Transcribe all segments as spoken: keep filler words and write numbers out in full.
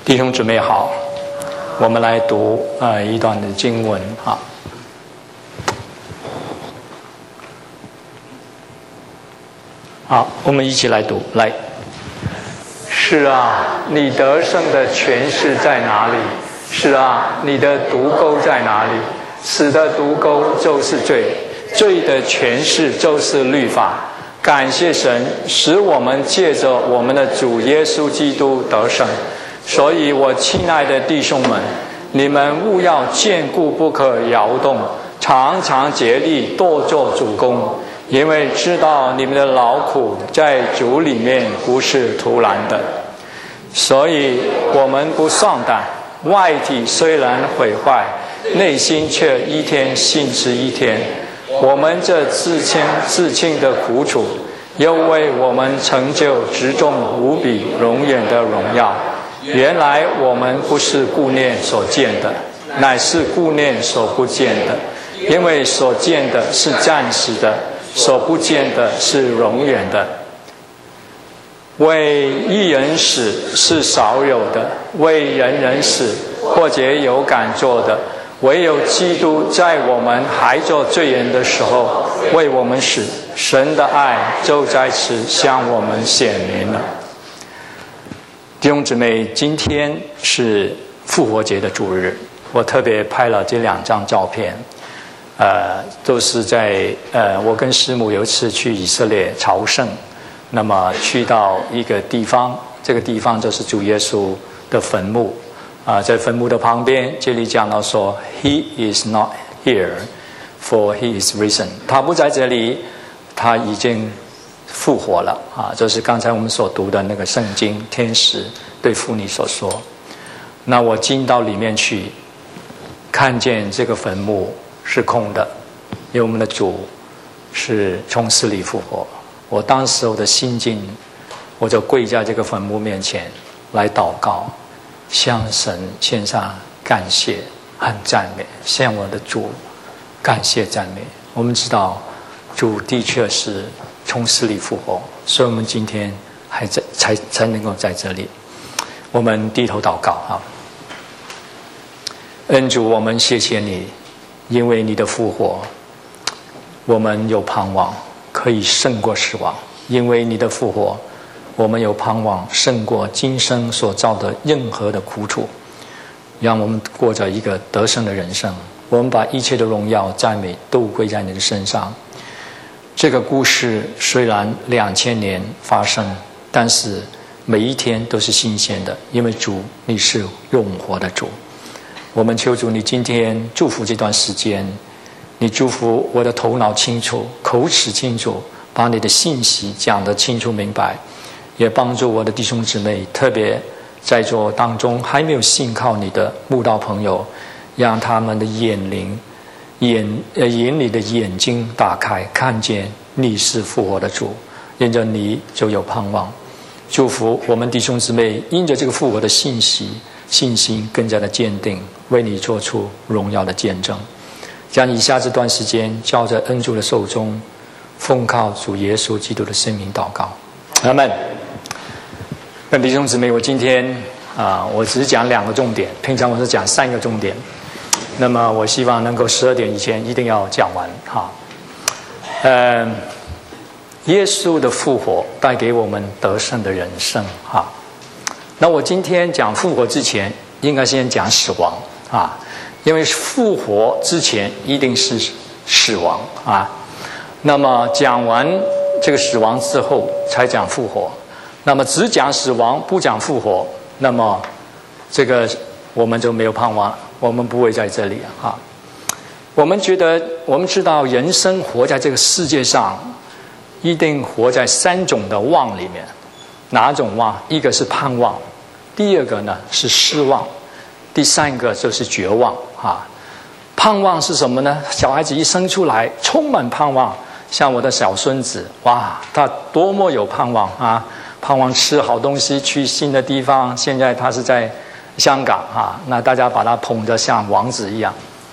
弟兄姊妹好，我们来读呃一段的经文啊。好，我们一起来读。来，是啊，你得胜的权势在哪里？是啊，你的毒钩在哪里？死的毒钩就是罪，罪的权势就是律法。感谢神，使我们借着我们的主耶稣基督得胜。所以我亲爱的弟兄们，你们务要坚固不可摇动，常常竭力多做主工，因为知道你们的劳苦在主里面不是徒然的。所以我们不丧胆，外体虽然毁坏，内心却一天新似一天。我们这自轻自轻的苦楚，又为我们成就直重无比永远的荣耀。原来我们不是顾念所见的，乃是顾念所不见的，因为所见的是暂时的，所不见的是永远的。为一人死是少有的，为人人死或者有敢做的，唯有基督在我们还做罪人的时候为我们死，神的爱就在此向我们显明了。弟兄姊妹，今天是复活节的主日，我特别拍了这两张照片，呃，都是在呃，我跟师母有一次去以色列朝圣，那么去到一个地方，这个地方就是主耶稣的坟墓啊、呃，在坟墓的旁边，这里讲到说 ，He is not here, for He is risen。他不在这里，他已经复活了啊！这是刚才我们所读的那个圣经，天使对妇女所说。那我进到里面去，看见这个坟墓是空的，因为我们的主是从死里复活。我当时我的心境，我就跪在这个坟墓面前来祷告，向神献上感谢和赞美，向我的主感谢赞美。我们知道主的确是从死里复活，所以我们今天还在才才能够在这里。我们低头祷告啊，恩主，我们谢谢你，因为你的复活，我们有盼望可以胜过死亡；因为你的复活，我们有盼望胜过今生所造的任何的苦楚，让我们过着一个得胜的人生。我们把一切的荣耀赞美都归在你的身上。这个故事虽然两千年发生，但是每一天都是新鲜的，因为主你是永活的主。我们求主你今天祝福这段时间，你祝福我的头脑清楚，口齿清楚，把你的信息讲得清楚明白，也帮助我的弟兄姊妹，特别在座当中还没有信靠你的慕道朋友，让他们的眼灵眼呃眼里的眼睛打开，看见你是复活的主，因着你就有盼望。祝福我们弟兄姊妹，因着这个复活的信息，信心更加的坚定，为你做出荣耀的见证。将以下这段时间交在恩主的手中，奉靠主耶稣基督的圣名祷告，阿们。那弟兄姊妹，我今天啊、呃，我只是讲两个重点，平常我是讲三个重点。那么我希望能够十二点以前一定要讲完哈。嗯，耶稣的复活带给我们得胜的人生哈。那我今天讲复活之前，应该先讲死亡啊，因为复活之前一定是死亡啊。那么讲完这个死亡之后，才讲复活。那么只讲死亡不讲复活，那么这个我们就没有盼望了。我们不会在这里啊！我们觉得，我们知道，人生活在这个世界上，一定活在三种的望里面。哪种望？一个是盼望，第二个呢是失望，第三个就是绝望啊！盼望是什么呢？小孩子一生出来，充满盼望。像我的小孙子，哇，他多么有盼望啊！盼望吃好东西，去新的地方。现在他是在香港啊，那大家把他捧得像王子一样。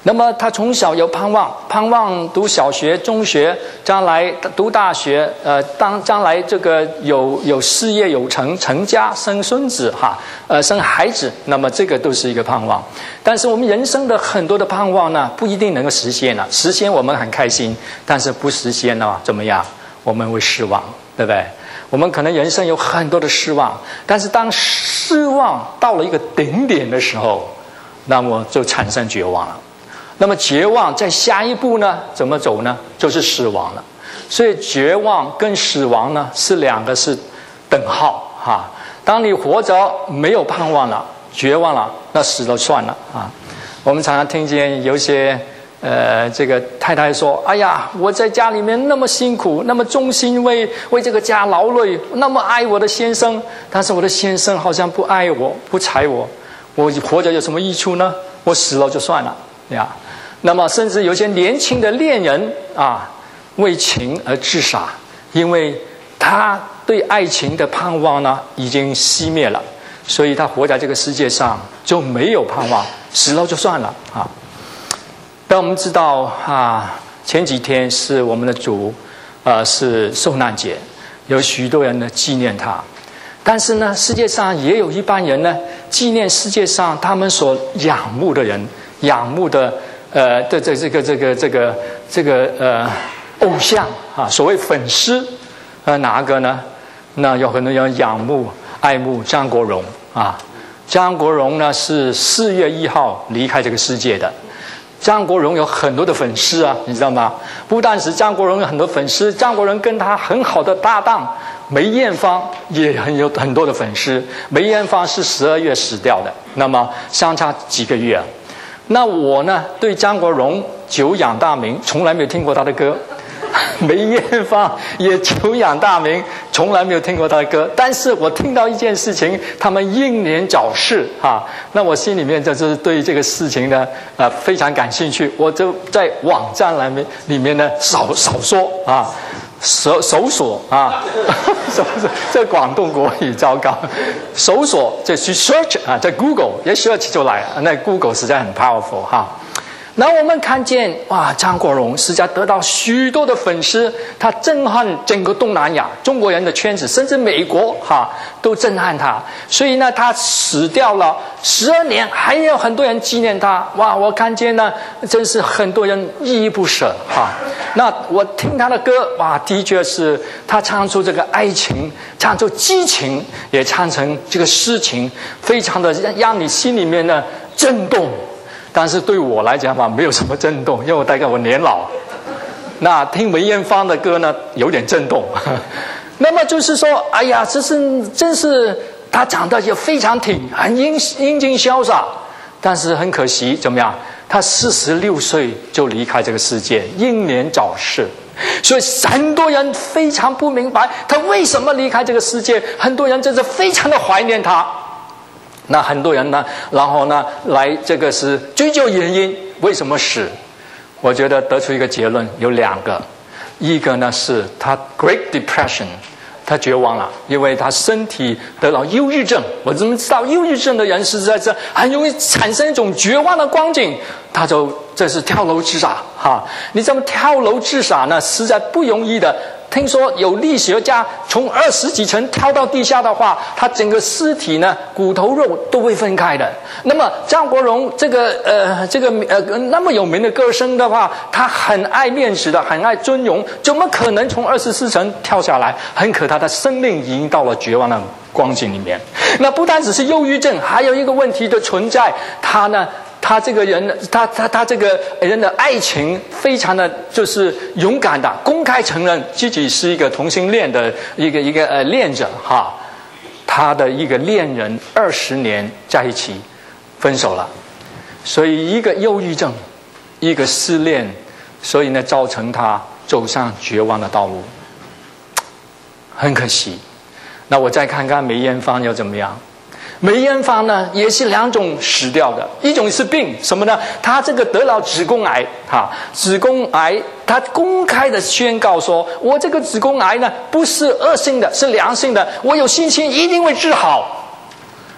那么他从小有盼望，盼望读小学、中学，将来读大学，呃，当将来这个有有事业有成，成家生孙子哈，呃，生孩子，那么这个都是一个盼望。但是我们人生的很多的盼望呢，不一定能够实现了。实现我们很开心，但是不实现呢，怎么样？我们会失望，对不对？我们可能人生有很多的失望，但是当失望到了一个顶点的时候，那么就产生绝望了。那么绝望在下一步呢，怎么走呢？就是死亡了。所以绝望跟死亡呢，是两个是等号哈。当你活着没有盼望了，绝望了，那死了算了啊。我们常常听见有些呃这个太太说：“哎呀，我在家里面那么辛苦，那么忠心为为这个家劳累，那么爱我的先生，但是我的先生好像不爱我，不睬我，我活着有什么益处呢？我死了就算了呀。”那么甚至有些年轻的恋人啊，为情而自杀，因为他对爱情的盼望呢已经熄灭了，所以他活在这个世界上就没有盼望，死了就算了啊。但我们知道啊，前几天是我们的主呃是受难节，有许多人呢纪念他，但是呢世界上也有一般人呢纪念世界上他们所仰慕的人，仰慕的呃的这这个这个这个这个呃偶像啊，所谓粉丝，呃哪个呢？那有很多人仰慕爱慕张国荣啊。张国荣呢是四月一号离开这个世界的。张国荣有很多的粉丝啊，你知道吗？不但是张国荣有很多粉丝，张国荣跟他很好的搭档梅艳芳也很有很多的粉丝。梅艳芳是十二月死掉的，那么相差几个月。那我呢，对张国荣久仰大名，从来没有听过他的歌。梅艳芳也久仰大名，从来没有听过他的歌。但是我听到一件事情，他们英年早逝哈，那我心里面就是对这个事情呢，呃，非常感兴趣。我就在网站里面里面呢，少少说啊。搜搜索啊，搜索这广东国语糟糕，搜索就去 search 啊，在 Google 一 search 就来了，那 Google 实在很 powerful 哈。那我们看见哇，张国荣实在得到许多的粉丝，他震撼整个东南亚中国人的圈子，甚至美国哈都震撼他。所以呢，他死掉了十二年，还有很多人纪念他。哇，我看见呢，真是很多人依依不舍哈。那我听他的歌，哇，的确是他唱出这个爱情，唱出激情，也唱成这个诗情，非常的让你心里面呢震动。但是对我来讲嘛，没有什么震动，因为我大概我年老。那听梅艳芳的歌呢，有点震动。那么就是说，哎呀，这是真是他长得也非常挺，很英英俊潇洒。但是很可惜，怎么样？他四十六岁就离开这个世界，英年早逝。所以很多人非常不明白他为什么离开这个世界，很多人真是非常的怀念他。那很多人呢，然后呢，来这个是追究原因，为什么死？我觉得得出一个结论，有两个，一个呢是他 Great Depression， 他绝望了，因为他身体得了忧郁症。我怎么知道忧郁症的人实在是很容易产生一种绝望的光景，他就这是跳楼自杀哈。你这么跳楼自杀呢，实在不容易的。听说有力学家从二十几层跳到地下的话，他整个尸体呢，骨头肉都会分开的。那么张国荣这个呃这个呃那么有名的歌声的话，他很爱面子的，很爱尊荣，怎么可能从二十四层跳下来？很可他的生命已经到了绝望的光景里面。那不单只是忧郁症，还有一个问题的存在，他呢。他这个人，他他他这个人的爱情非常的就是勇敢的，公开承认自己是一个同性恋的一个一个呃恋者哈。他的一个恋人二十年在一起，分手了，所以一个忧郁症，一个失恋，所以呢造成他走上绝望的道路，很可惜。那我再看看梅艳芳又怎么样？梅艳芳呢，也是两种死掉的，一种是病，什么呢？她这个得了子宫癌，哈，子宫癌，她公开的宣告说，我这个子宫癌呢，不是恶性的，是良性的，我有信心一定会治好。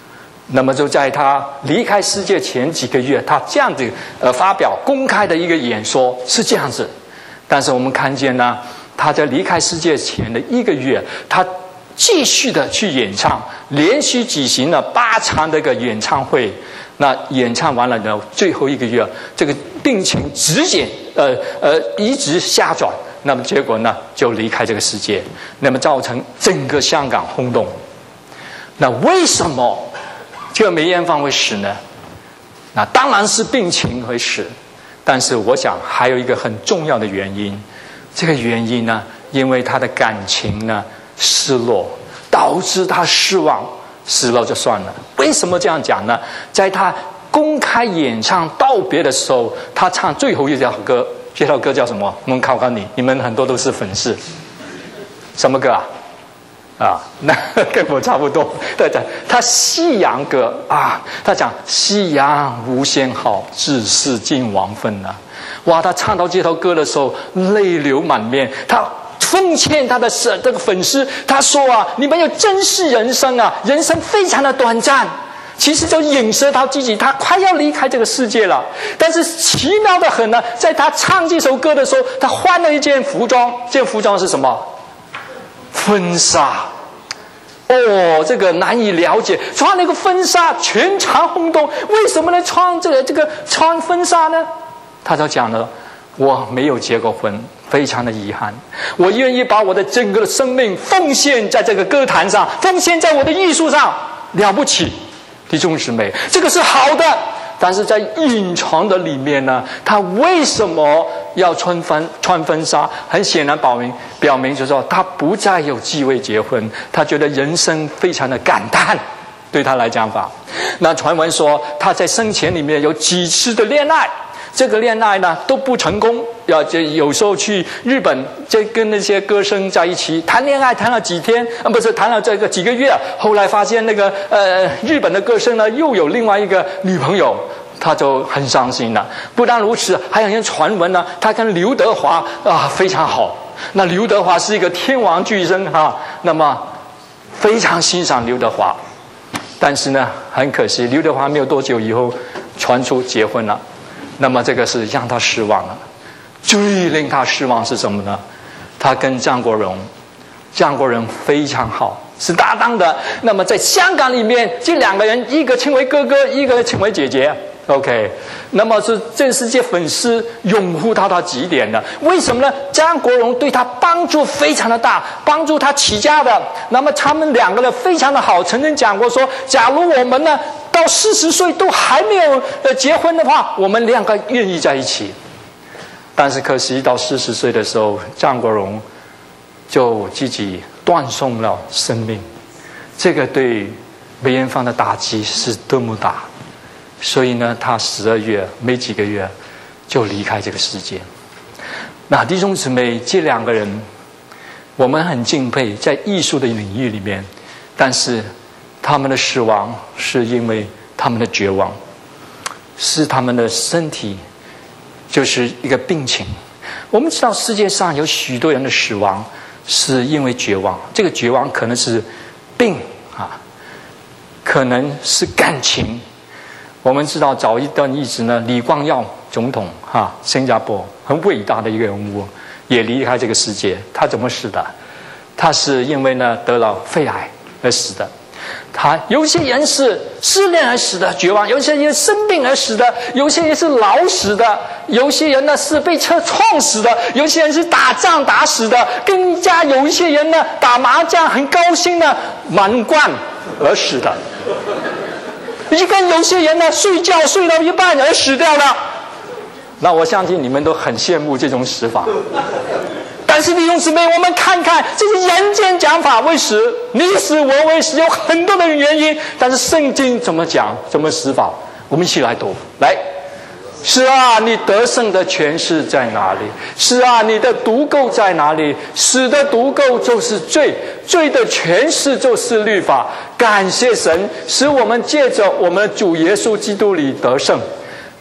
那么就在他离开世界前几个月，他这样子呃发表公开的一个演说是这样子。但是我们看见呢，他在离开世界前的一个月，他继续的去演唱，连续举行了八场的一个演唱会。那演唱完了呢，最后一个月，这个病情直接呃呃一直下转，那么结果呢就离开这个世界，那么造成整个香港轰动。那为什么这个梅艳芳会死呢？那当然是病情会死，但是我想还有一个很重要的原因，这个原因呢，因为他的感情呢失落，导致他失望，死了就算了。为什么这样讲呢？在他公开演唱道别的时候，他唱最后一条歌，这条歌叫什么？我们考考你，你们很多都是粉丝，什么歌啊？啊，那跟我差不多。对的，他夕阳歌啊，他讲夕阳无限好，只是近黄昏啊。哇，他唱到这条歌的时候，泪流满面。他奉劝他的这个粉丝，他说啊，你们要珍视人生啊，人生非常的短暂。其实就影射到自己，他快要离开这个世界了。但是奇妙的很呢，在他唱这首歌的时候，他换了一件服装，这件服装是什么？婚纱。哦，这个难以了解，穿了一个婚纱，全场轰动。为什么呢？穿这个这个穿婚纱呢？他就讲了，我没有结过婚，非常的遗憾。我愿意把我的整个的生命奉献在这个歌坛上，奉献在我的艺术上，了不起，弟兄姊妹，这个是好的。但是在隐藏的里面呢，他为什么要穿婚穿婚纱？很显然表明表明就是说，他不再有机会结婚，他觉得人生非常的感叹，对他来讲法。那传闻说他在生前里面有几次的恋爱，这个恋爱呢都不成功，要就有时候去日本，就跟那些歌星在一起谈恋爱，谈了几天，啊不是谈了这个几个月，后来发现那个呃日本的歌星呢又有另外一个女朋友，他就很伤心了。不但如此，还有人传闻呢，他跟刘德华啊非常好。那刘德华是一个天王巨星哈、啊，那么非常欣赏刘德华，但是呢，很可惜，刘德华没有多久以后传出结婚了。那么这个是让他失望了。最令他失望是什么呢？他跟张国荣，张国荣非常好，是搭档的。那么在香港里面，这两个人，一个称为哥哥，一个称为姐姐。OK， 那么是全世界粉丝拥护他到极点的。为什么呢？张国荣对他帮助非常的大，帮助他起家的。那么他们两个人非常的好，曾经讲过说，假如我们呢到四十岁都还没有呃结婚的话，我们两个愿意在一起。但是可惜到四十岁的时候，张国荣就自己断送了生命。这个对梅艳芳的打击是多么大！所以呢，他十二月没几个月就离开这个世界。那弟兄姊妹，这两个人我们很敬佩，在艺术的领域里面，但是他们的死亡是因为他们的绝望，是他们的身体就是一个病情。我们知道世界上有许多人的死亡是因为绝望，这个绝望可能是病啊，可能是感情。我们知道早一段日子呢，李光耀总统哈、啊，新加坡很伟大的一个人物，也离开这个世界。他怎么死的？他是因为呢得了肺癌而死的。他有些人是失恋而死的，绝望；有些人生病而死的，有些人是老死的，有些人呢是被车撞死的，有些人是打仗打死的，更加有一些人呢打麻将很高兴的满贯而死的。一个有些人呢睡觉睡到一半而死掉了，那我相信你们都很羡慕这种死法。但是弟兄姊妹，我们看看这些人间讲法为死，你死我为死，有很多的原因。但是圣经怎么讲，怎么死法？我们一起来读。来，是啊，你得胜的权势在哪里？是啊，你的毒垢在哪里？死的毒垢就是罪，罪的权势就是律法。感谢神，使我们借着我们的主耶稣基督里得胜。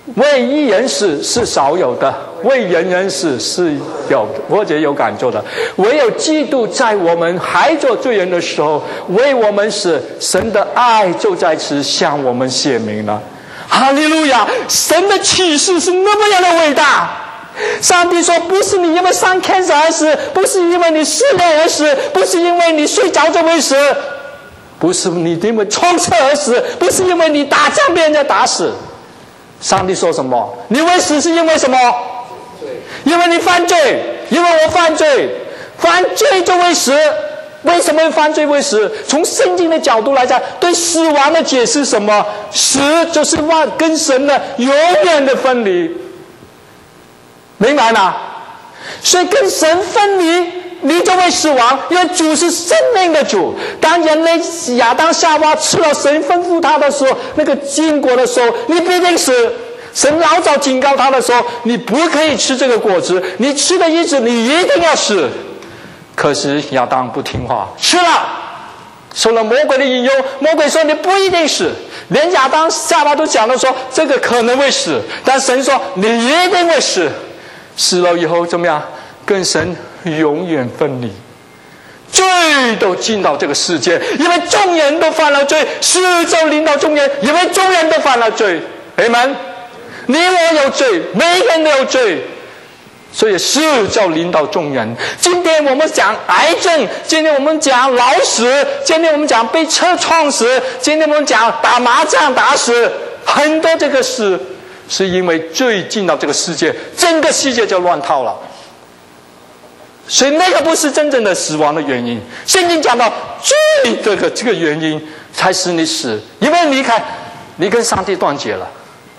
为一人死是少有的，为人人死是有的，或者有感受的。唯有基督在我们还做罪人的时候为我们死，神的爱就在此向我们显明了。哈利路亚！神的启示是那么样的伟大。上帝说，不是你因为生 cancer 而死，不是因为你失恋而死，不是因为你睡着就会死，不是你因为冲刺而死，不是因为你打仗被人家打死。上帝说什么？你会死是因为什么？因为你犯罪，因为我犯罪，犯罪就会死。为什么犯罪会死？从圣经的角度来讲，对死亡的解释什么？死就是跟神的永远的分离，明白吗？所以跟神分离，你就会死亡，因为主是生命的主。当人类亚当夏娃吃了神吩咐他的时候，那个禁果的时候，你必定死。神老早警告他的时候，你不可以吃这个果子，你吃的日子你一定要死。可是亚当不听话，吃了，受了魔鬼的引诱。魔鬼说你不一定死，连亚当夏娃都讲了说这个可能会死，但神说你一定会死。死了以后怎么样？跟神永远分离，罪都进到这个世界，因为众人都犯了罪，死就临到众人，因为众人都犯了罪。阿们。你我有罪，每一个人都有罪，所以死就临到众人。今天我们讲癌症，今天我们讲老死，今天我们讲被车撞死，今天我们讲打麻将打死，很多这个死是因为罪进到这个世界，整个世界就乱套了。所以那个不是真正的死亡的原因，圣经讲到罪这个这个原因才使你死，因为离开你跟上帝断绝了。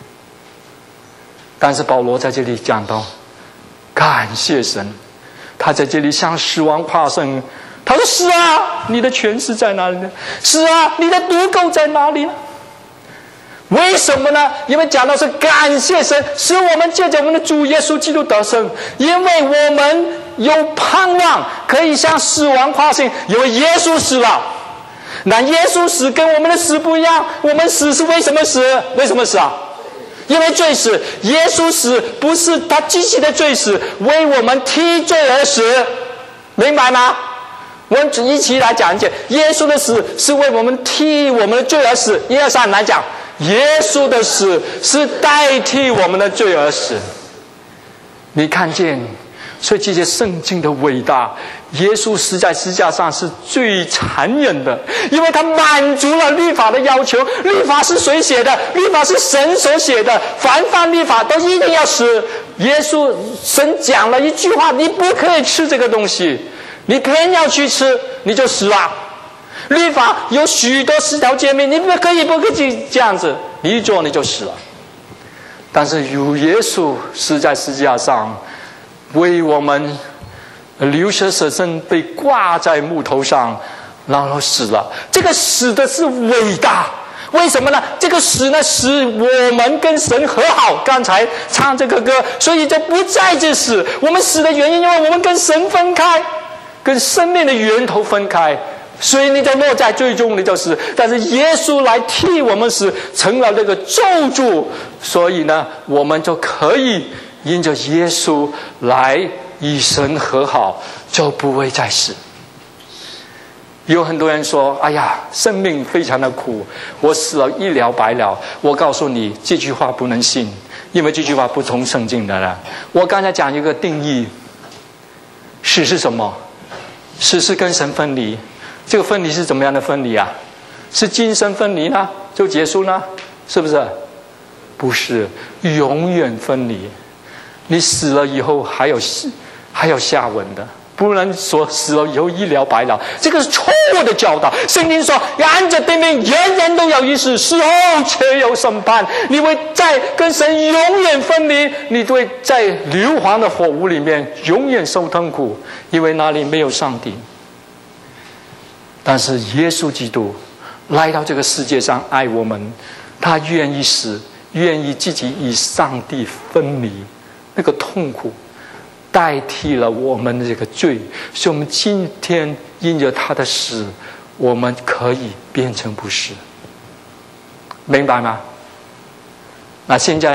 但是保罗在这里讲到感谢神，他在这里向死亡夸胜。他说是啊，你的权势在哪里呢？是啊，你的毒钩在哪里呢？为什么呢？因为讲到是感谢神，使我们借着我们的主耶稣基督得胜，因为我们有盼望可以向死亡夸胜，因为耶稣死了。那耶稣死跟我们的死不一样，我们死是为什么死？为什么死啊？因为罪死。耶稣死不是他机器的罪死，为我们替罪而死，明白吗？我们一起来讲一讲，耶稣的死是为我们替我们的罪而死。一二三来讲，耶稣的死是代替我们的罪而死。你看见，所以这些圣经的伟大，耶稣死在十字架上是最残忍的，因为他满足了律法的要求。律法是谁写的？律法是神所写的，凡犯律法都一定要死。耶稣神讲了一句话，你不可以吃这个东西，你偏要去吃，你就死了。律法有许多十条诫命，你不可以不可以这样子，你一做你就死了。但是有耶稣死在十字架上，为我们流血舍身，被挂在木头上，然后死了。这个死的是伟大，为什么呢？这个死呢，使我们跟神和好。刚才唱这个歌，所以就不再是死。我们死的原因，因为我们跟神分开，跟生命的源头分开，所以你就落在最终你就死。但是耶稣来替我们死，成了那个咒诅，所以呢，我们就可以因着耶稣来与神和好，就不会再死。有很多人说，哎呀，生命非常的苦，我死了一了百了。我告诉你，这句话不能信，因为这句话不从圣经的了。我刚才讲一个定义，死是什么？死是跟神分离。这个分离是怎么样的分离啊？是今生分离呢就结束呢？是不是？不是，永远分离。你死了以后还有还有下文的，不能说死了以后一了百了，这个是错误的教导。圣经说按着定命，人人都有一死，死后却有审判。你会在跟神永远分离，你会在硫磺的火屋里面永远受痛苦，因为那里没有上帝。但是耶稣基督来到这个世界上爱我们，他愿意死，愿意自己与上帝分离，那个痛苦代替了我们的这个罪，所以我们今天因着他的死，我们可以变成不死，明白吗？那现在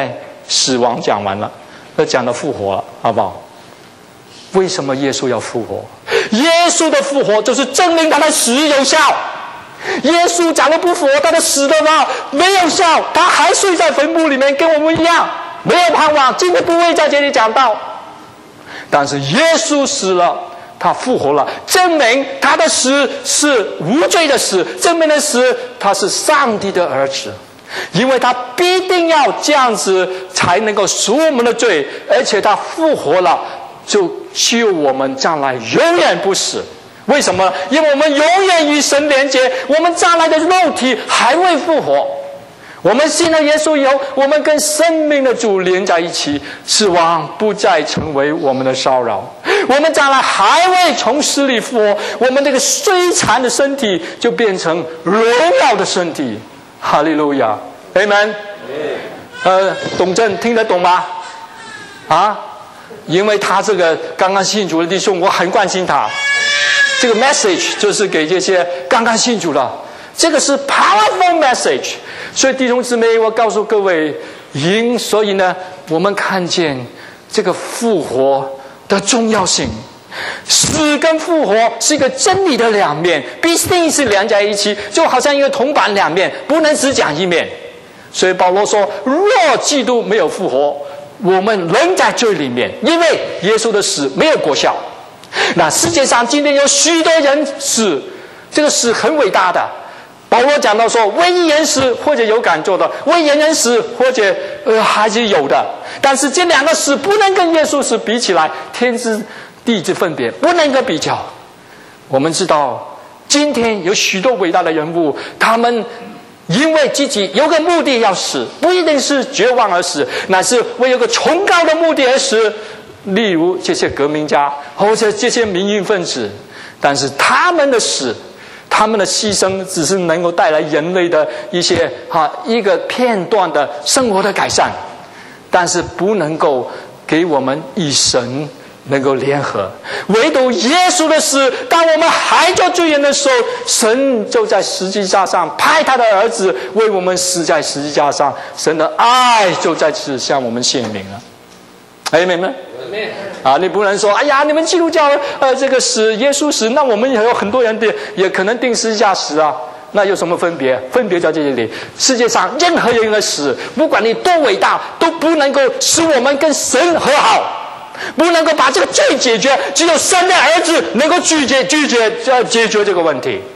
死亡讲完了，那讲到复活了，好不好？为什么耶稣要复活？耶稣的复活就是证明他的死有效。耶稣假如不复活，他的死的话没有效，他还睡在坟墓里面，跟我们一样，没有盼望。今天不会在这里讲到，但是耶稣死了，他复活了，证明他的死是无罪的死，证明的死他是上帝的儿子，因为他必定要这样子才能够赎我们的罪，而且他复活了，就救我们将来永远不死。为什么？因为我们永远与神连接，我们将来的肉体还未复活。我们信了耶稣以后，我们跟生命的主连在一起，死亡不再成为我们的骚扰。我们将来还未从死里复活，我们这个衰残的身体就变成荣耀的身体。哈利路亚 Amen。 呃，董正听得懂吗？啊，因为他这个刚刚信主的弟兄，我很关心他。这个 message 就是给这些刚刚信主了，这个是 powerful message。所以弟兄姊妹，我告诉各位，因所以呢，我们看见这个复活的重要性。死跟复活是一个真理的两面，必定是连在一起，就好像一个铜板两面，不能只讲一面。所以保罗说，若基督没有复活，我们仍在罪里面，因为耶稣的死没有果效。那世界上今天有许多人死，这个死很伟大的。保罗讲到说，为一人死或者有敢做的，为人人死或者呃还是有的。但是这两个死不能跟耶稣死比起来，天之地之分别，不能够比较。我们知道今天有许多伟大的人物，他们因为自己有个目的要死，不一定是绝望而死，乃是为有个崇高的目的而死。例如这些革命家或者这些民运分子，但是他们的死，他们的牺牲只是能够带来人类的一些哈一个片段的生活的改善，但是不能够给我们与神能够联合。唯独耶稣的死，当我们还做罪人的时候，神就在十字架上派他的儿子为我们死在十字架上，神的爱就在此向我们显明了。Amen吗？啊，你不能说，哎呀，你们基督教呃这个死耶稣死，那我们也有很多人的也可能定十字架死啊，那有什么分别？分别在这里，世界上任何人的死，不管你多伟大，都不能够使我们跟神和好，不能够把这个罪解决，只有神的儿子能够拒绝拒绝呃解决这个问题。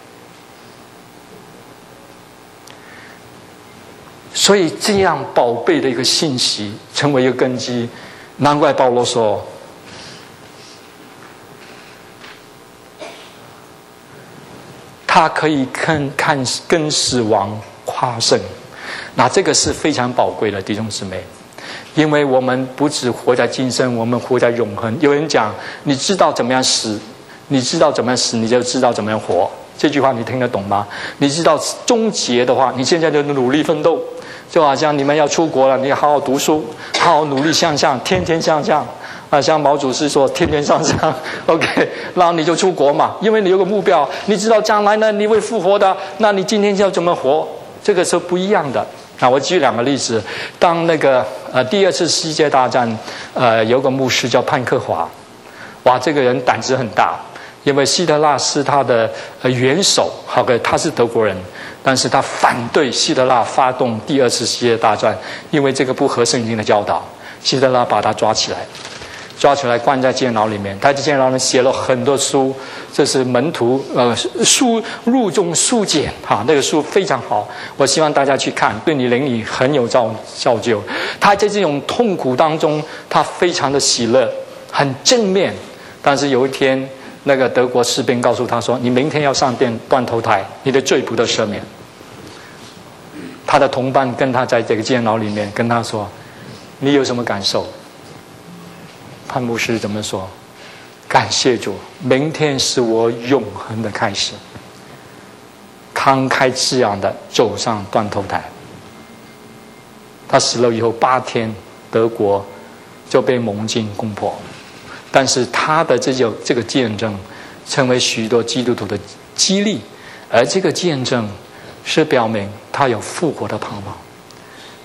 所以这样宝贝的一个信息成为一个根基，难怪保罗说，他可以看看跟死亡夸胜。那这个是非常宝贵的，弟兄姊妹，因为我们不只活在今生，我们活在永恒。有人讲，你知道怎么样死，你知道怎么样死，你就知道怎么样活。这句话你听得懂吗？你知道终结的话，你现在就努力奋斗。就好像你们要出国了，你好好读书，好好努力向上，天天向上啊！像毛主席说，天天向上 ，OK， 然后你就出国嘛，因为你有个目标，你知道将来呢你会复活的，那你今天要怎么活？这个是不一样的。那我举两个例子，当那个呃第二次世界大战，呃有个牧师叫潘克华，哇，这个人胆子很大，因为希特勒是他的呃元首，好个他是德国人。但是他反对希特勒发动第二次世界大战，因为这个不合圣经的教导。希特勒把他抓起来，抓起来关在监牢里面。他在监牢里面写了很多书，这是门徒呃书入中书简哈，那个书非常好，我希望大家去看，对你灵里很有造造就。他在这种痛苦当中，他非常的喜乐，很正面。但是有一天，那个德国士兵告诉他说，你明天要上殿断头台，你的罪不得赦免。他的同伴跟他在这个监牢里面跟他说，你有什么感受？潘牧师怎么说？感谢主，明天是我永恒的开始。慷慨激昂的走上断头台。他死了以后八天，德国就被盟军攻破。但是他的这个这个见证成为许多基督徒的激励，而这个见证是表明他有复活的盼望。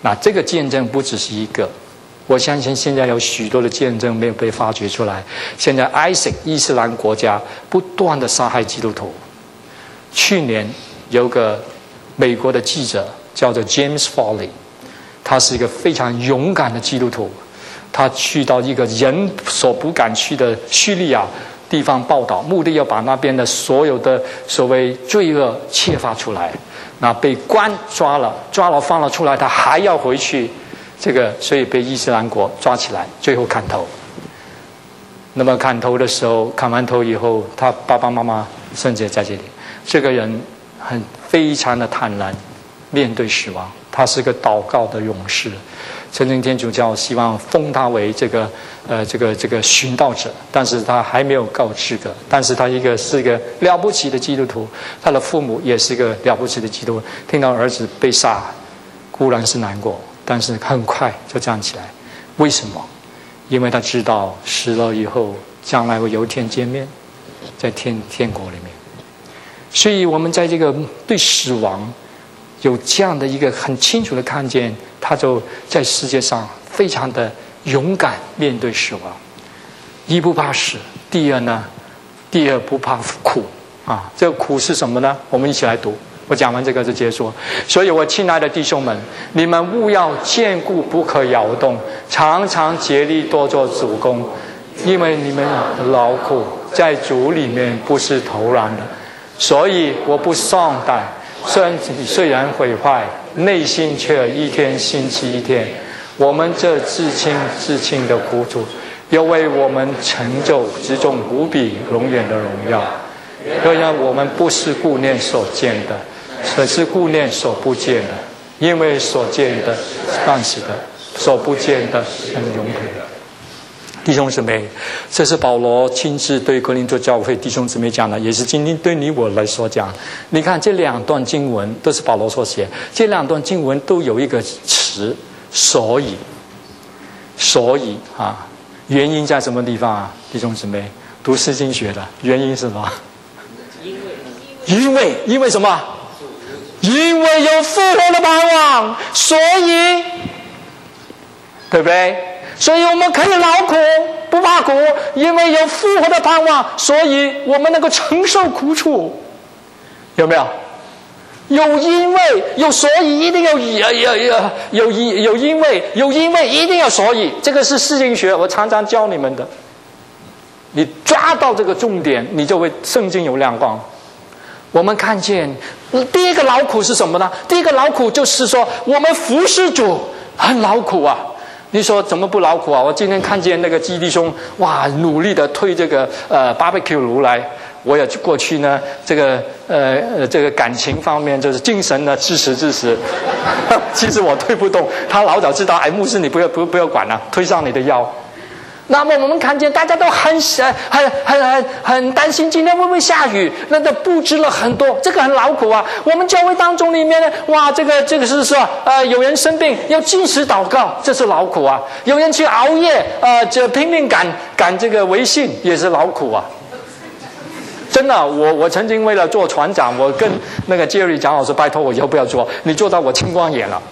那这个见证不只是一个，我相信现在有许多的见证没有被发掘出来。现在 I S I S 伊斯兰国家不断的杀害基督徒。去年有个美国的记者叫做 James Foley， 他是一个非常勇敢的基督徒，他去到一个人所不敢去的叙利亚地方报道，目的要把那边的所有的所谓罪恶揭发出来。那被关抓了，抓了放了出来，他还要回去，这个所以被伊斯兰国抓起来，最后砍头。那么砍头的时候，砍完头以后，他爸爸妈妈甚至在这里。这个人很非常的坦然面对死亡，他是个祷告的勇士。曾经天主教希望封他为这个呃这个这个殉道者，但是他还没有够资格。但是他一个是一个了不起的基督徒，他的父母也是一个了不起的基督徒。听到儿子被杀，固然是难过，但是很快就站起来。为什么？因为他知道死了以后，将来会有一天见面，在天天国里面。所以我们在这个对死亡有这样的一个很清楚的看见，他就在世界上非常的勇敢面对死亡。一不怕死，第二呢，第二不怕苦啊。这个苦是什么呢？我们一起来读。我讲完这个就结束。所以我亲爱的弟兄们，你们务要坚固，不可摇动，常常竭力多做主工，因为你们劳苦在主里面不是徒然的。所以我不丧胆，身体虽然毁坏，内心却一天兴起一天。我们这至亲至亲的苦楚，又为我们成就之中无比永远的荣耀。这样我们不是顾念所见的，而是顾念所不见的，因为所见的是暂时的，所不见的很永远的。弟兄姊妹，这是保罗亲自对哥林多教会弟兄姊妹讲的，也是今天对你我来说讲。你看这两段经文都是保罗所写，这两段经文都有一个词，所以，所以啊，原因在什么地方啊？弟兄姊妹，读诗经学的原因是什么？因为因为什么？因为有复活的盼望，所以，对不对？所以我们可以劳苦不怕苦，因为有复活的盼望，所以我们能够承受苦楚。有没有？有因为有所以，一定有有有有有因有因为有因为一定有所以，这个是诗经学，我常常教你们的。你抓到这个重点，你就会圣经有亮光。我们看见第一个劳苦是什么呢？第一个劳苦就是说我们服侍主很劳苦啊。你说怎么不劳苦啊？我今天看见那个基弟兄哇，努力的推这个呃 barbecue 炉来，我也过去呢，这个呃呃这个感情方面就是精神的支持支持。其实我推不动，他老早知道，哎，牧师你不要不不要管了，推上你的腰。那么我们看见大家都很很很很很担心今天会不会下雨，那都布置了很多，这个很劳苦啊。我们教会当中里面呢，哇，这个这个是说呃有人生病要禁食祷告，这是劳苦啊。有人去熬夜，呃，这拼命赶赶这个微信也是劳苦啊。真的，我我曾经为了做船长，我跟那个 Jerry 讲老师，拜托我以后不要做，你做到我青光眼了。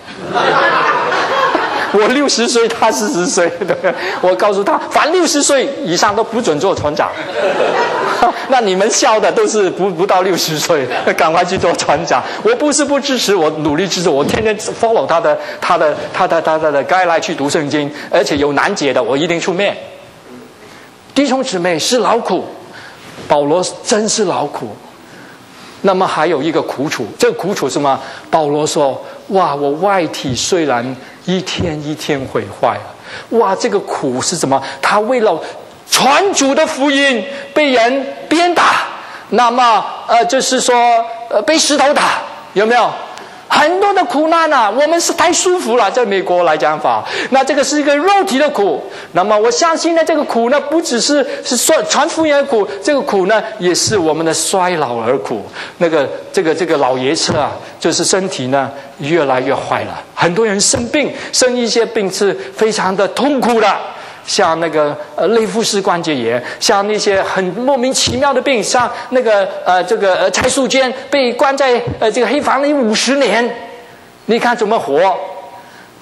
我六十岁，他四十岁，对，我告诉他，凡六十岁以上都不准做船长。那你们笑的都是不不到六十岁，赶快去做船长。我不是不支持，我努力支持，我天天 follow 他的他的他的他的的 guideline去读圣经，而且有难解的，我一定出面。弟兄姊妹是劳苦，保罗真是劳苦。那么还有一个苦楚，这个苦楚是什么？保罗说：“哇，我外体虽然一天一天毁坏了，哇，这个苦是什么？他为了传主的福音被人鞭打，那么呃，就是说呃被石头打，有没有？很多的苦难啊，我们是太舒服了，在美国来讲法，那这个是一个肉体的苦。那么我相信呢，这个苦呢，不只是是说传福音而苦，这个苦呢，也是我们的衰老而苦。那个这个这个老爷车啊，就是身体呢越来越坏了，很多人生病，生一些病是非常的痛苦的。像那个呃类风湿关节炎，像那些很莫名其妙的病，像那个呃这个呃蔡淑娟被关在呃这个黑房里五十年，你看怎么活？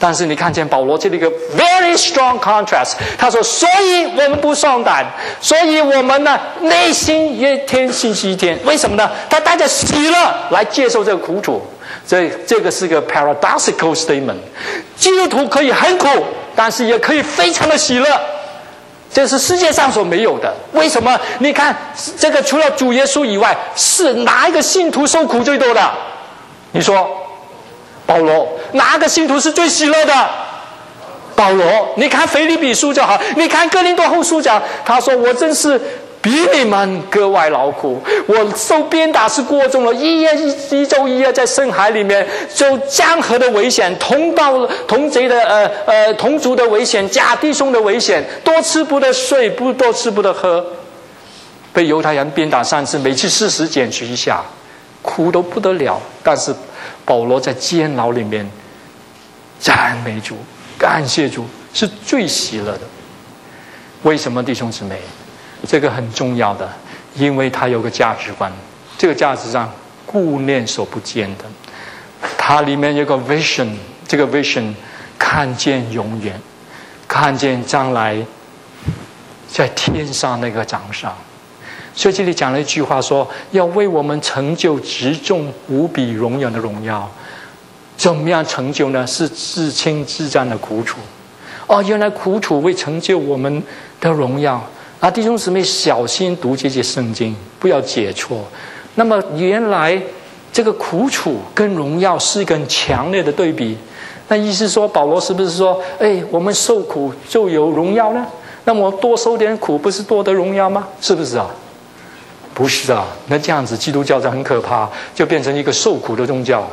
但是你看见保罗这里一个 very strong contrast， 他说：“所以我们不丧胆，所以我们呢内心一天信息一天。为什么呢？他带着喜乐来接受这个苦楚。这这个是个 paradoxical statement。基督徒可以很苦，但是也可以非常的喜乐。这是世界上所没有的。为什么？你看这个除了主耶稣以外，是哪一个信徒受苦最多的？你说？”保罗，哪个信徒是最喜乐的？保罗，你看腓立比书就好，你看哥林多后书讲，他说：“我真是比你们格外劳苦，我受鞭打是过重了，一夜一昼一夜在深海里面，就江河的危险，同道同贼的呃呃同族的危险，假弟兄的危险，多吃不得睡，不多吃不得喝，被犹太人鞭打三次，每次四十减去一下，苦都不得了。但是保罗在监牢里面赞美主，感谢主，是最喜乐的。为什么弟兄姊妹？这个很重要的，因为他有个价值观，这个价值观顾念所不见的，它里面有个 vision， 这个 vision 看见永远，看见将来在天上那个掌上。所以这里讲了一句话说，要为我们成就直重无比荣耀的荣耀。怎么样成就呢？是至轻至战的苦楚。哦，原来苦楚会成就我们的荣耀啊！弟兄姊妹，小心读这些圣经，不要解错。那么原来这个苦楚跟荣耀是一个很强烈的对比。那意思说，保罗是不是说，哎，我们受苦就有荣耀呢？那么多受点苦，不是多得荣耀吗？是不是啊？不是啊，那这样子基督教就很可怕，就变成一个受苦的宗教，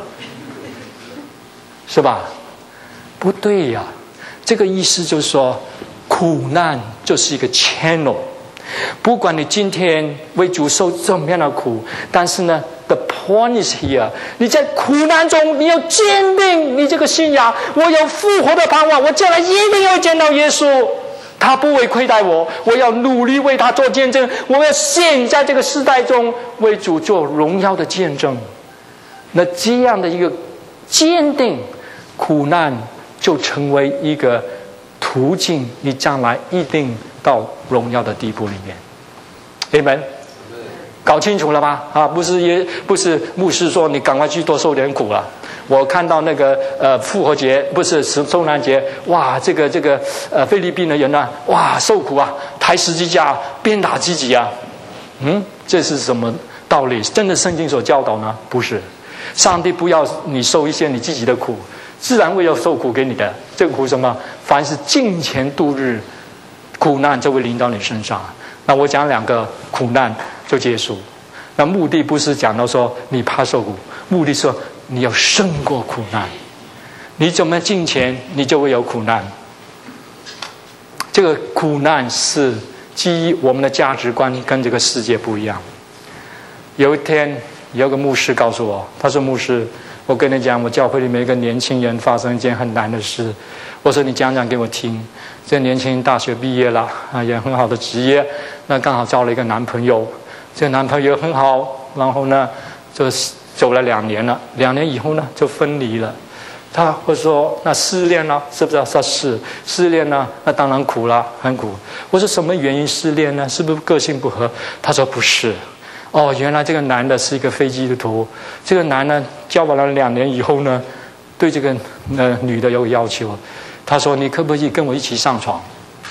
是吧？不对呀、啊，这个意思就是说，苦难就是一个 channel， 不管你今天为主受怎么样的苦，但是呢 ，the point is here， 你在苦难中，你要坚定你这个信仰，我有复活的盼望，我将来一定要见到耶稣。他不会亏待我，我要努力为他做见证，我要现在这个时代中为主做荣耀的见证。那这样的一个坚定，苦难就成为一个途径，你将来一定到荣耀的地步里面。Amen。搞清楚了吧？啊，不是也不是牧师说你赶快去多受点苦啊。我看到那个呃复活节不是受难节，哇，这个这个呃菲律宾的人呢、啊，哇受苦啊，抬十字架鞭打自己啊，嗯，这是什么道理？真的圣经所教导呢？不是，上帝不要你受一些你自己的苦，自然会要受苦给你的。这个苦什么？凡是敬虔度日，苦难就会临到你身上。那我讲两个苦难就结束。那目的不是讲到说你怕受苦，目的是说你要胜过苦难。你怎么敬虔，你就会有苦难。这个苦难是基于我们的价值观跟这个世界不一样。有一天有个牧师告诉我，他说牧师，我跟你讲，我教会里面一个年轻人发生一件很难的事。我说你讲讲给我听。这年轻人大学毕业了啊，也很好的职业，那刚好交了一个男朋友，这个男朋友很好，然后呢就走了两年了，两年以后呢就分离了。他会说那失恋了，是不是？他是失恋了，那当然苦了，很苦。我说什么原因失恋呢？是不是个性不合？他说不是。哦，原来这个男的是一个非基督徒。这个男的交往了两年以后呢，对这个呃女的有要求。他说你可不可以跟我一起上床？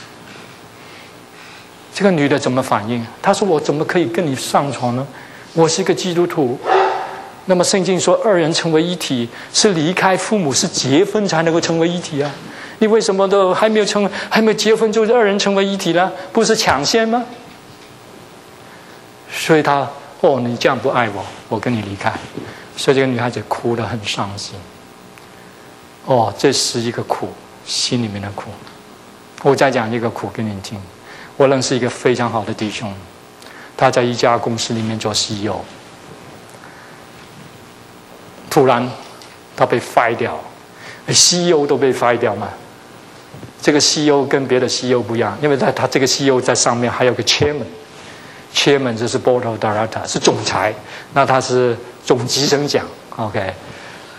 这个女的怎么反应？她说我怎么可以跟你上床呢？我是一个基督徒。那么圣经说二人成为一体，是离开父母，是结婚才能够成为一体啊。你为什么都还没有成还没有结婚就是二人成为一体呢？不是抢先吗？所以他哦，你这样不爱我，我跟你离开。所以这个女孩子哭得很伤心。哦，这是一个苦，心里面的苦。我再讲一个苦给你听。我认识一个非常好的弟兄，他在一家公司里面做 C E O， 突然他被 fire 掉 ，C E O 都被 fire 掉嘛。这个 C E O 跟别的 C E O 不一样，因为在他这个 C E O 在上面还有个 chairman。Chairman 就是 Board of Director， 是总裁，那他是总集成奖 ，OK。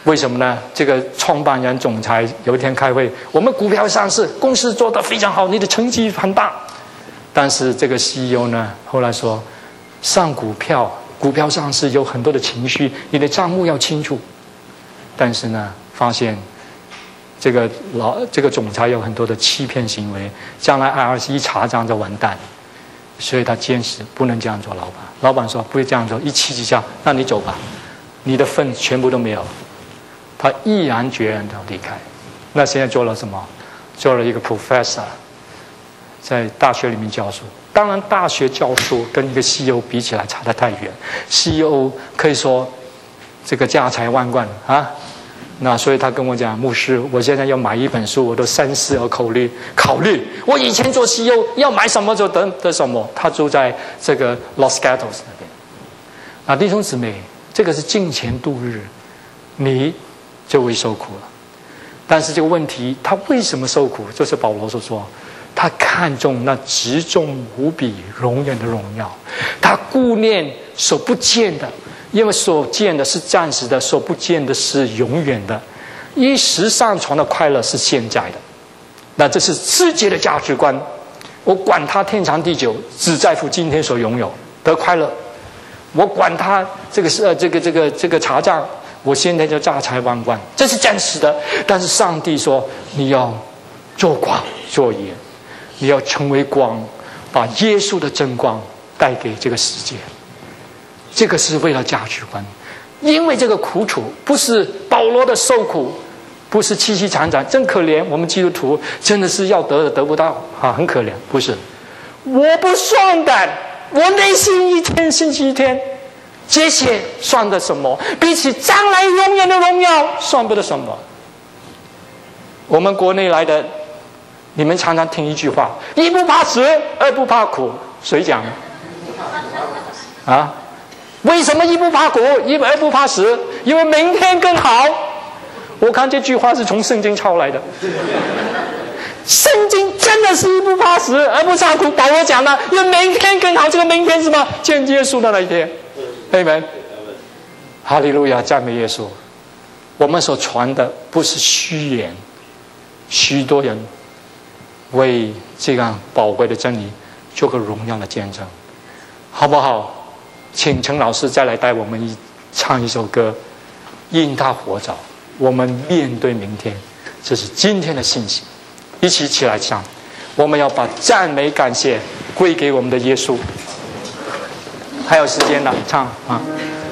为什么呢？这个创办人、总裁有一天开会，我们股票上市，公司做得非常好，你的成绩很大。但是这个 C E O 呢，后来说，上股票、股票上市有很多的情绪，你的账目要清楚。但是呢，发现这个老这个总裁有很多的欺骗行为，将来 I R C 一查账就完蛋。所以他坚持不能这样做。老板，老板说不会这样做，一气之下，那你走吧，你的份全部都没有。他毅然决然的离开。那现在做了什么？做了一个 professor， 在大学里面教书。当然，大学教书跟一个 C E O 比起来差得太远。C E O 可以说这个家财万贯啊。那所以他跟我讲，牧师，我现在要买一本书，我都三思而考虑。考虑，我以前做 C E O 要买什么就得得什么。他住在这个 Los Gatos 那边。啊，弟兄姊妹，这个是金钱度日，你就会受苦了。但是这个问题，他为什么受苦？就是保罗所说，他看重那至重无比荣耀的荣耀，他顾念所不见的。因为所见的是暂时的，所不见的是永远的。一时上传的快乐是现在的，那这是世界的价值观。我管他天长地久，只在乎今天所拥有得快乐。我管他这个是呃这个这个这个查账，我现在就家财万贯，这是暂时的。但是上帝说，你要做光做盐，你要成为光，把耶稣的真光带给这个世界。这个是为了价值观，因为这个苦楚不是保罗的受苦，不是凄凄惨惨，真可怜。我们基督徒真的是要得的得不到啊，很可怜。不是，我不算的，我内心一天星期一天，这些算的什么？比起将来永远的荣耀，算不得什么。我们国内来的，你们常常听一句话：一不怕死，二不怕苦。谁讲的？啊？为什么一不怕苦，一二不怕死？因为明天更好。我看这句话是从圣经抄来的。圣经真的是一不怕死，二不怕苦。保罗讲的，因为明天更好。这个明天是什么？见耶稣的那一天。阿们。哈利路亚，赞美耶稣。我们所传的不是虚言，许多人为这样宝贵的真理做个荣耀的见证，好不好？请陈老师再来带我们一唱一首歌，因他活着，我们面对明天。这是今天的信息，一起起来唱。我们要把赞美感谢归给我们的耶稣。还有时间了，唱啊！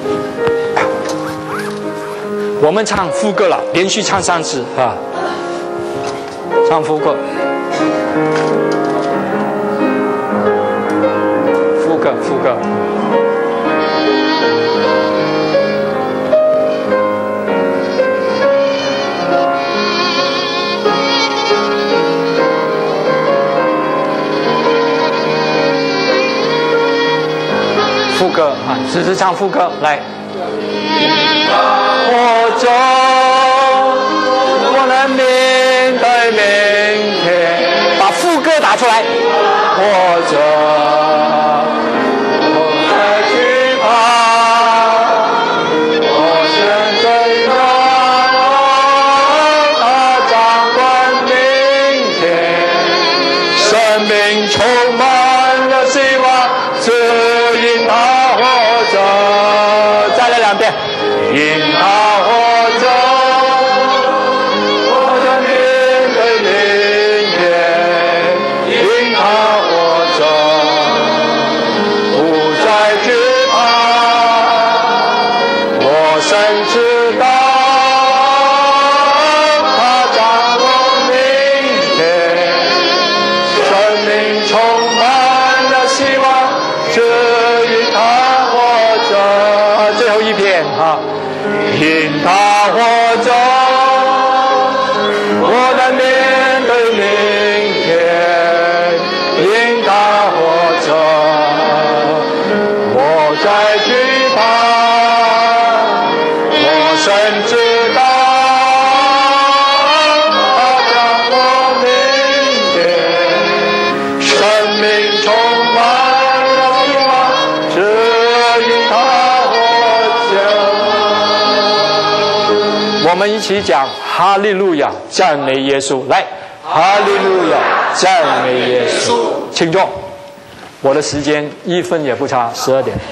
我们唱副歌了，连续唱三次啊！唱副歌，副歌，副歌。副歌啊，只是唱副歌来。活着，我能面对明天。把副歌打出来。活着，我在惧怕，我选择他掌管明天，生命充满了希望，只因他活着。再来两遍。因他活着，我在面对明天。因他活着，不再惧怕。我深知道，他掌管明天，生命充满了希望，只因他活着。最后一遍啊。因他活着，我能面对明天。因他活着，我在惧怕。我深知道，他掌管明天，生命充满了希望，只因他活着。 我们一起讲哈利路亚，赞美耶稣。来，哈利路亚，赞美耶稣。请坐。我的时间一分也不差，十二点。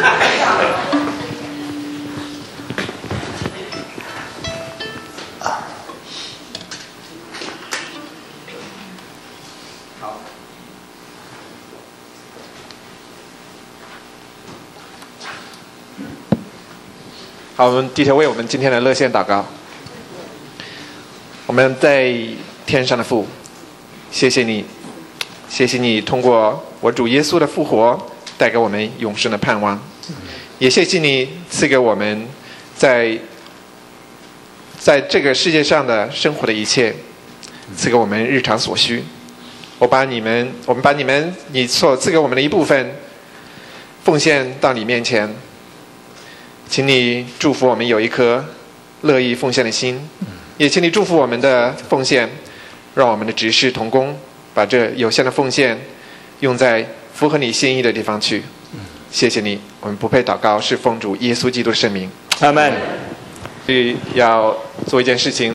好，我们低头为我们今天的热线祷告。我们在天上的父，谢谢你，谢谢你通过我主耶稣的复活，带给我们永生的盼望，也谢谢你赐给我们在在这个世界上的生活的一切，赐给我们日常所需。我把你们，我们把你们你所赐给我们的一部分奉献到你面前。请你祝福我们有一颗乐意奉献的心，也请你祝福我们的奉献，让我们的执事同工把这有限的奉献用在符合你心意的地方去。谢谢你，我们不配祷告，是奉主耶稣基督的圣名。 阿们。 要做一件事情。